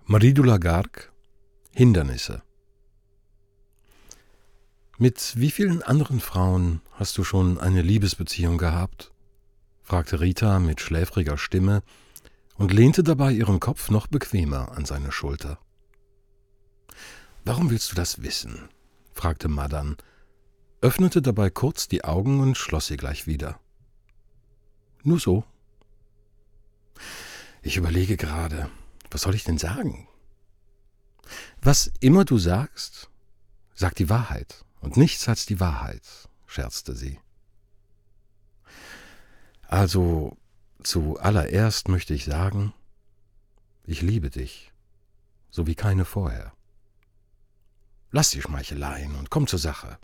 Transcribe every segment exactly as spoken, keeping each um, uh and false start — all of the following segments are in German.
Maridula Garg, Hindernisse. »Mit wie vielen anderen Frauen hast du schon eine Liebesbeziehung gehabt?« fragte Rita mit schläfriger Stimme und lehnte dabei ihren Kopf noch bequemer an seine Schulter. »Warum willst du das wissen?« fragte Madan, öffnete dabei kurz die Augen und schloss sie gleich wieder. »Nur so.« »Ich überlege gerade, was soll ich denn sagen?« »Was immer du sagst, sag die Wahrheit und nichts als die Wahrheit«, scherzte sie. »Also, zuallererst möchte ich sagen, ich liebe dich, so wie keine vorher. Lass die Schmeicheleien und komm zur Sache.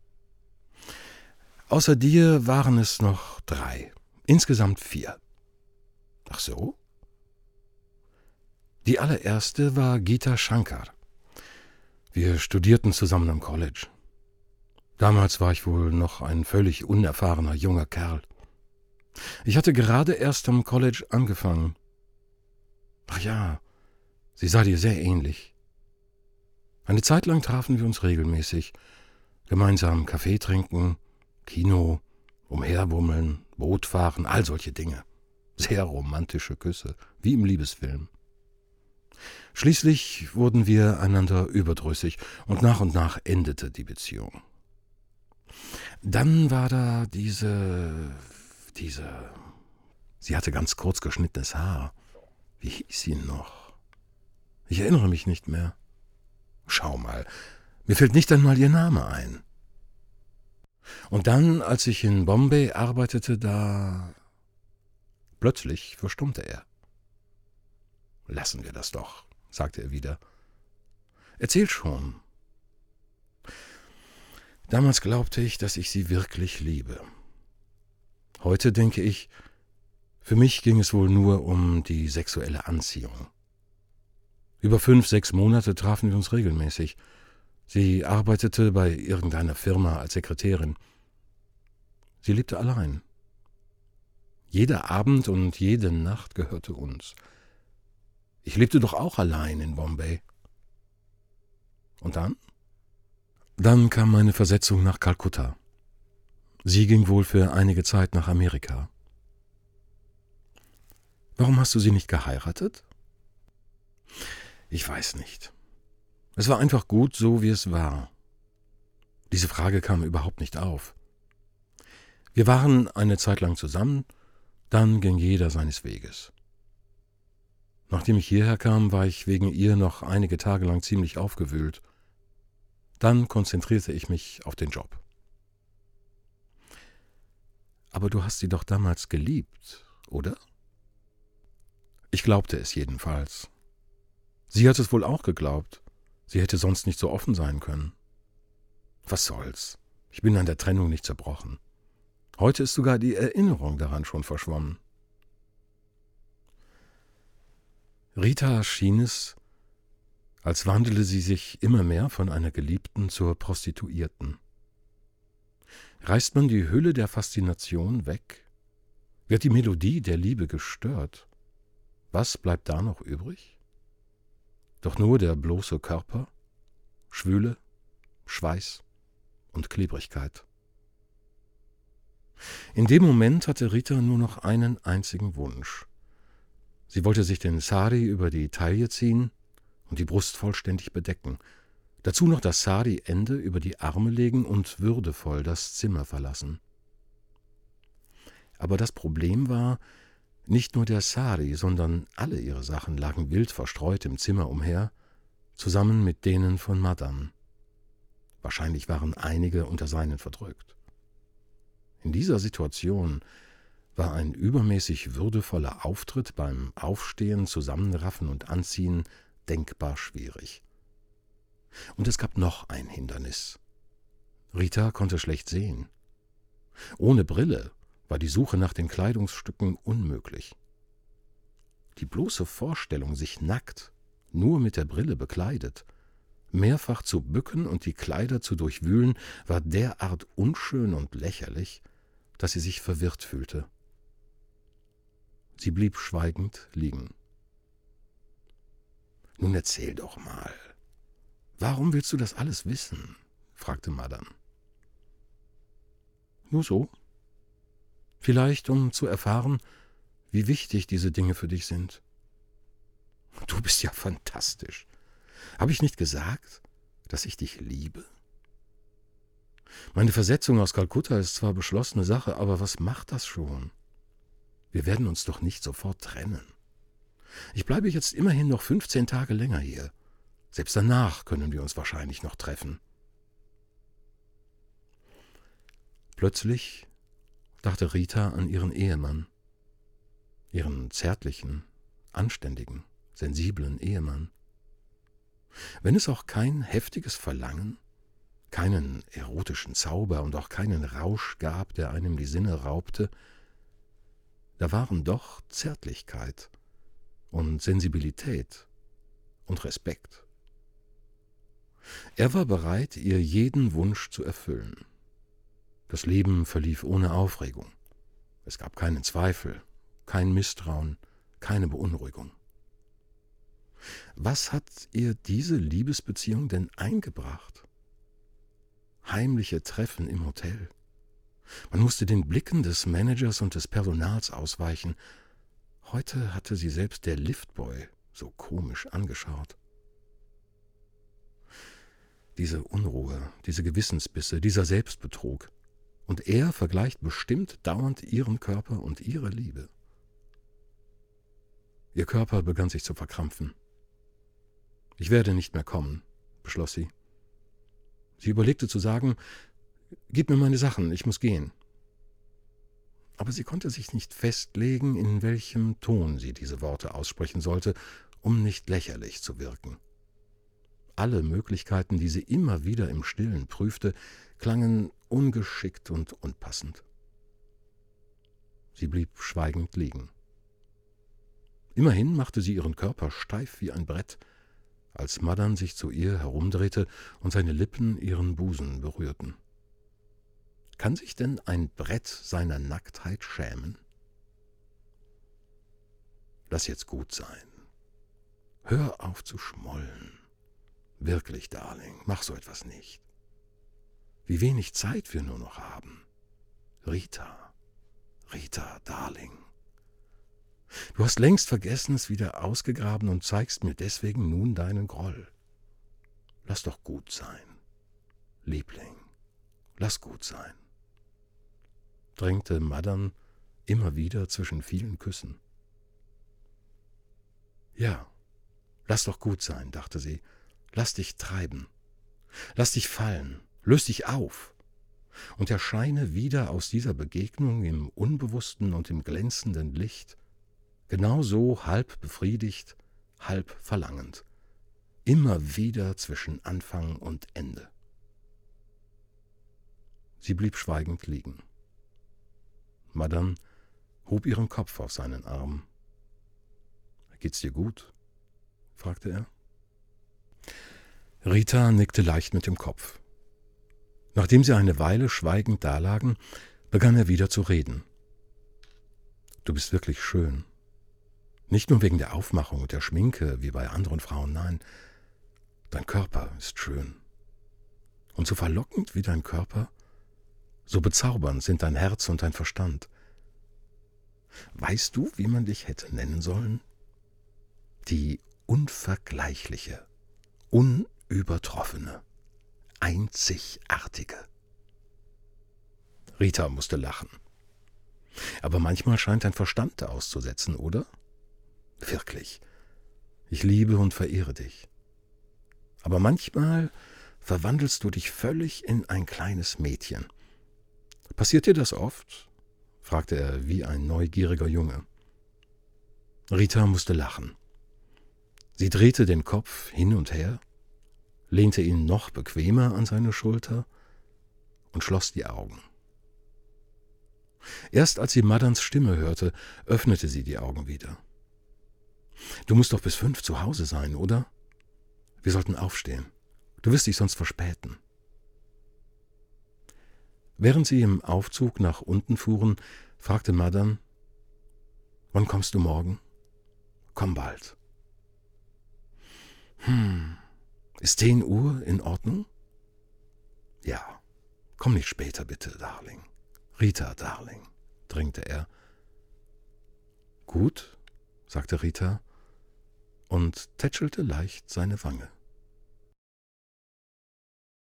Außer dir waren es noch drei, insgesamt vier.« »Ach so?« »Die allererste war Gita Shankar. Wir studierten zusammen am College. Damals war ich wohl noch ein völlig unerfahrener junger Kerl. Ich hatte gerade erst am College angefangen. Ach ja, sie sah dir sehr ähnlich. Eine Zeit lang trafen wir uns regelmäßig, gemeinsam Kaffee trinken, Kino, umherwummeln, Boot fahren, all solche Dinge. Sehr romantische Küsse, wie im Liebesfilm. Schließlich wurden wir einander überdrüssig und nach und nach endete die Beziehung. Dann war da diese, diese, sie hatte ganz kurz geschnittenes Haar. Wie hieß sie noch? Ich erinnere mich nicht mehr. Schau mal, mir fällt nicht einmal ihr Name ein. Und dann, als ich in Bombay arbeitete, da... Plötzlich verstummte er. »Lassen wir das doch«, sagte er wieder. »Erzähl schon.« Damals glaubte ich, dass ich sie wirklich liebe. Heute denke ich, für mich ging es wohl nur um die sexuelle Anziehung. Über fünf, sechs Monate trafen wir uns regelmäßig. Sie arbeitete bei irgendeiner Firma als Sekretärin. Sie lebte allein. Jeder Abend und jede Nacht gehörte uns. Ich lebte doch auch allein in Bombay. Und dann? Dann kam meine Versetzung nach Kalkutta. Sie ging wohl für einige Zeit nach Amerika. Warum hast du sie nicht geheiratet? Ich weiß nicht. Es war einfach gut, so wie es war. Diese Frage kam überhaupt nicht auf. Wir waren eine Zeit lang zusammen, dann ging jeder seines Weges. Nachdem ich hierher kam, war ich wegen ihr noch einige Tage lang ziemlich aufgewühlt. Dann konzentrierte ich mich auf den Job. Aber du hast sie doch damals geliebt, oder? Ich glaubte es jedenfalls. Sie hat es wohl auch geglaubt. Sie hätte sonst nicht so offen sein können. Was soll's? Ich bin an der Trennung nicht zerbrochen. Heute ist sogar die Erinnerung daran schon verschwommen. Rita schien es, als wandele sie sich immer mehr von einer Geliebten zur Prostituierten. Reißt man die Hülle der Faszination weg? Wird die Melodie der Liebe gestört? Was bleibt da noch übrig? Doch nur der bloße Körper, Schwüle, Schweiß und Klebrigkeit. In dem Moment hatte Rita nur noch einen einzigen Wunsch. Sie wollte sich den Sari über die Taille ziehen und die Brust vollständig bedecken, dazu noch das Sari-Ende über die Arme legen und würdevoll das Zimmer verlassen. Aber das Problem war, nicht nur der Sari, sondern alle ihre Sachen lagen wild verstreut im Zimmer umher, zusammen mit denen von Madan. Wahrscheinlich waren einige unter seinen verdrückt. In dieser Situation war ein übermäßig würdevoller Auftritt beim Aufstehen, Zusammenraffen und Anziehen denkbar schwierig. Und es gab noch ein Hindernis. Rita konnte schlecht sehen. Ohne Brille war die Suche nach den Kleidungsstücken unmöglich. Die bloße Vorstellung, sich nackt, nur mit der Brille bekleidet, mehrfach zu bücken und die Kleider zu durchwühlen, war derart unschön und lächerlich, dass sie sich verwirrt fühlte. Sie blieb schweigend liegen. »Nun erzähl doch mal. Warum willst du das alles wissen?« fragte Madame. »Nur so. Vielleicht, um zu erfahren, wie wichtig diese Dinge für dich sind.« »Du bist ja fantastisch. Habe ich nicht gesagt, dass ich dich liebe? Meine Versetzung aus Kalkutta ist zwar beschlossene Sache, aber was macht das schon? Wir werden uns doch nicht sofort trennen. Ich bleibe jetzt immerhin noch fünfzehn Tage länger hier. Selbst danach können wir uns wahrscheinlich noch treffen.« Plötzlich dachte Rita an ihren Ehemann, ihren zärtlichen, anständigen, sensiblen Ehemann. Wenn es auch kein heftiges Verlangen, keinen erotischen Zauber und auch keinen Rausch gab, der einem die Sinne raubte, da waren doch Zärtlichkeit und Sensibilität und Respekt. Er war bereit, ihr jeden Wunsch zu erfüllen. Das Leben verlief ohne Aufregung. Es gab keinen Zweifel, kein Misstrauen, keine Beunruhigung. Was hat ihr diese Liebesbeziehung denn eingebracht? Heimliche Treffen im Hotel. Man musste den Blicken des Managers und des Personals ausweichen. Heute hatte sie selbst der Liftboy so komisch angeschaut. Diese Unruhe, diese Gewissensbisse, dieser Selbstbetrug. Und er vergleicht bestimmt dauernd ihren Körper und ihre Liebe. Ihr Körper begann sich zu verkrampfen. »Ich werde nicht mehr kommen«, beschloss sie. Sie überlegte zu sagen, »Gib mir meine Sachen, ich muss gehen.« Aber sie konnte sich nicht festlegen, in welchem Ton sie diese Worte aussprechen sollte, um nicht lächerlich zu wirken. Alle Möglichkeiten, die sie immer wieder im Stillen prüfte, klangen ungeschickt und unpassend. Sie blieb schweigend liegen. Immerhin machte sie ihren Körper steif wie ein Brett, als Madame sich zu ihr herumdrehte und seine Lippen ihren Busen berührten. Kann sich denn ein Brett seiner Nacktheit schämen? Lass jetzt gut sein. Hör auf zu schmollen. Wirklich, Darling, mach so etwas nicht. Wie wenig Zeit wir nur noch haben. Rita, Rita, Darling. Du hast längst Vergessenes wieder ausgegraben und zeigst mir deswegen nun deinen Groll. Lass doch gut sein. Liebling, lass gut sein, drängte Madame immer wieder zwischen vielen Küssen. Ja, lass doch gut sein, dachte sie, lass dich treiben, lass dich fallen, löst dich auf und erscheine wieder aus dieser Begegnung im unbewussten und im glänzenden Licht, genauso halb befriedigt, halb verlangend, immer wieder zwischen Anfang und Ende. Sie blieb schweigend liegen. Madame hob ihren Kopf auf seinen Arm. »Geht's dir gut?« fragte er. Rita nickte leicht mit dem Kopf. Nachdem sie eine Weile schweigend dalagen, begann er wieder zu reden. »Du bist wirklich schön. Nicht nur wegen der Aufmachung und der Schminke, wie bei anderen Frauen, nein. Dein Körper ist schön. Und so verlockend wie dein Körper, so bezaubernd sind dein Herz und dein Verstand. Weißt du, wie man dich hätte nennen sollen? Die unvergleichliche, unübertroffene, einzigartige.« Rita musste lachen. »Aber manchmal scheint dein Verstand auszusetzen, oder? Wirklich, ich liebe und verehre dich. Aber manchmal verwandelst du dich völlig in ein kleines Mädchen. Passiert dir das oft?« fragte er wie ein neugieriger Junge. Rita musste lachen. Sie drehte den Kopf hin und her, lehnte ihn noch bequemer an seine Schulter und schloss die Augen. Erst als sie Madans Stimme hörte, öffnete sie die Augen wieder. »Du musst doch bis fünf zu Hause sein, oder? Wir sollten aufstehen. Du wirst dich sonst verspäten.« Während sie im Aufzug nach unten fuhren, fragte Madame, »Wann kommst du morgen?« »Komm bald.« Hm, ist zehn Uhr in Ordnung? Ja, komm nicht später bitte, Darling. Rita, Darling, drängte er. Gut, sagte Rita und tätschelte leicht seine Wange.